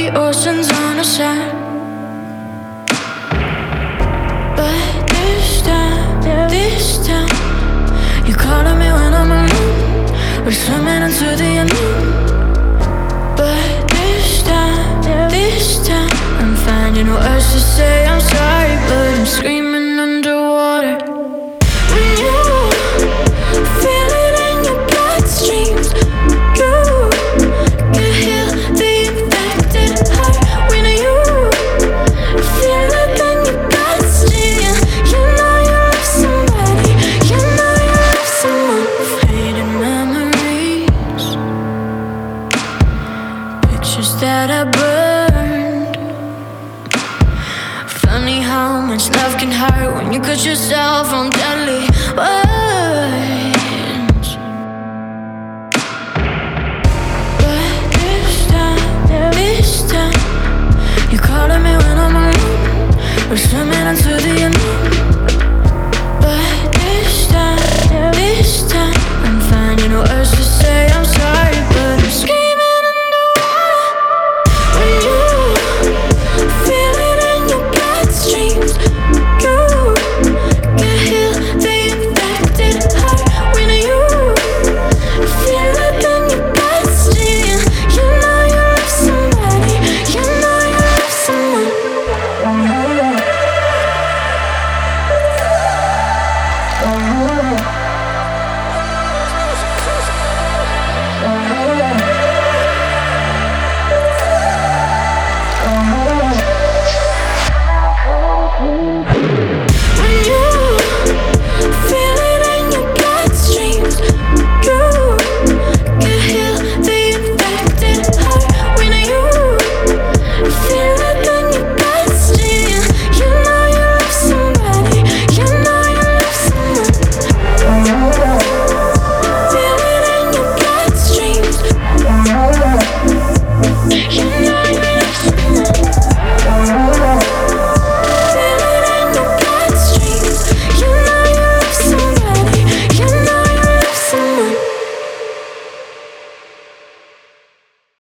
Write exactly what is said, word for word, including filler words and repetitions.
the oceans on a sand. But this time, this time, you're calling me when I'm alone. We're swimming into the unknown. But this time, this time, I'm finding words to say I'm sorry, but I'm screaming underwater. When you feel it in your bloodstreams, you can heal the infected heart. When you feel it in your bloodstream, you know you love somebody, you know you love someone. Faded memories, pictures that I burned. Funny how much love can hurt when you cut yourself on deadly words. But this time, this time, you're calling me when I'm alone. We're swimming into the